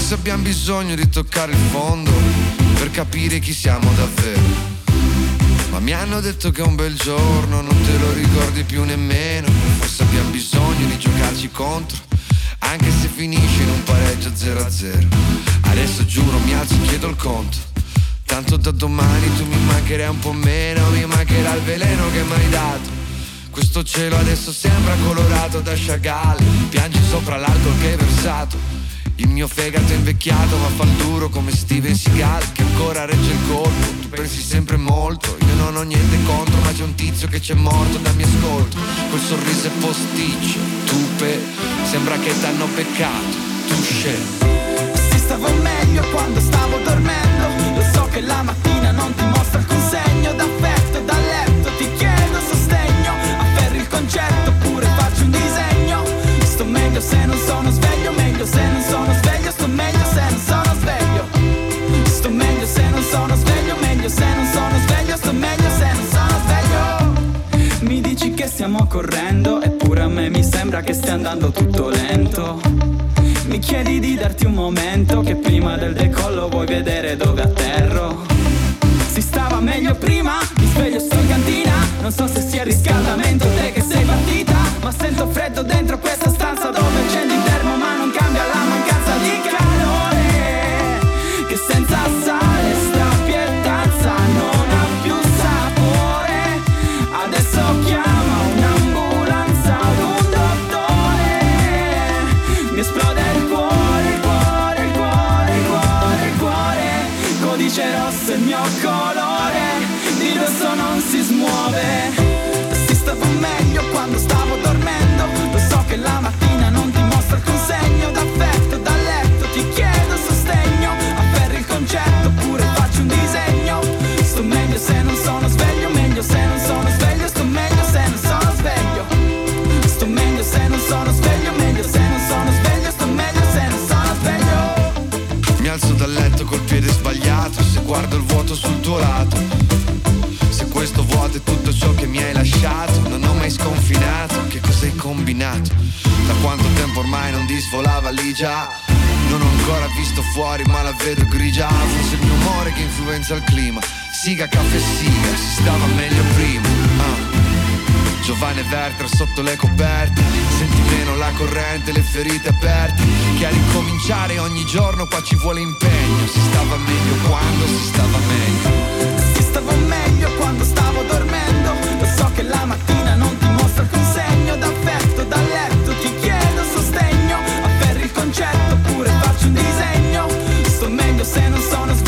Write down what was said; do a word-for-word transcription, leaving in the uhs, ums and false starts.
Forse abbiamo bisogno di toccare il fondo per capire chi siamo davvero. Ma mi hanno detto che è un bel giorno, non te lo ricordi più nemmeno. Forse abbiamo bisogno di giocarci contro, anche se finisce in un pareggio zero a zero. Adesso giuro mi alzo e chiedo il conto, tanto da domani tu mi mancherai un po' meno. Mi mancherà il veleno che mi hai dato. Questo cielo adesso sembra colorato da Chagall. Piangi sopra l'alcol che hai versato. Il mio fegato è invecchiato ma fa il duro come Steven Seagal, che ancora regge il colpo. Tu pensi sempre molto, io non ho niente contro, ma c'è un tizio che c'è morto dal mio ascolto. Quel sorriso è posticcio, tupe, sembra che t'hanno beccato, touché. Si stava meglio quando stavo dormendo. Lo so che la mattina non ti mostra alcun segno d'affetto. Dal letto ti chiedo sostegno, afferri il concetto oppure faccio un disegno. Sto meglio se non sono sveglio, meglio se non sono sveglio. Sto meglio se non sono sveglio. Sto meglio se non sono sveglio, meglio se non sono sveglio. Sto meglio se non sono sveglio. Mi dici che stiamo correndo, eppure a me mi sembra che stia andando tutto lento. Mi chiedi di darti un momento, che prima del decollo vuoi vedere dove atterro. Si stava meglio prima, mi sveglio sto in cantina. Non so se sia riscaldamento te che sei partita, ma sento freddo dentro questa stanza dove accendi il termo ma non cambia la mancanza di calore. Che senza sale sta pietanza non ha più sapore. Adesso chiama un'ambulanza o un dottore. Mi esplode il cuore, il cuore, il cuore, il cuore, il cuore. Codice rosso il mio colore, di rosso non si smuove. Si stava meglio quando stavo dormendo. Lo so che la mattina non ti mostra alcun segno d'affetto. Dal letto ti chiedo sostegno, afferri il concetto oppure faccio un disegno. Sto meglio se non sono sveglio, meglio se non sono sveglio. Sto meglio se non sono sveglio. Sto meglio se non sono sveglio, meglio se non sono sveglio. Sto meglio se non sono sveglio. Mi alzo dal letto col piede sbagliato, se guardo il vuoto sul tuo lato. Se questo vuoto è tutto ciò che mi hai lasciato, non ho mai sconfinato, che cosa hai combinato? Da quanto tempo ormai non disvolava lì già. Non ho ancora visto fuori ma la vedo grigia. Forse il mio umore che influenza il clima. Siga caffè siga, si stava meglio prima. ah. Giovanni Verter sotto le coperte, senti meno la corrente, le ferite aperte. Che a ricominciare ogni giorno qua ci vuole impegno. Si stava meglio quando si stava meglio. Si stava meglio quando stavo dormendo. Lo so che la mattina non ti mostra alcun segno d'affetto. Dal letto ti chiedo sostegno, afferri il concetto oppure faccio un disegno. Sto meglio se non sono sveglio,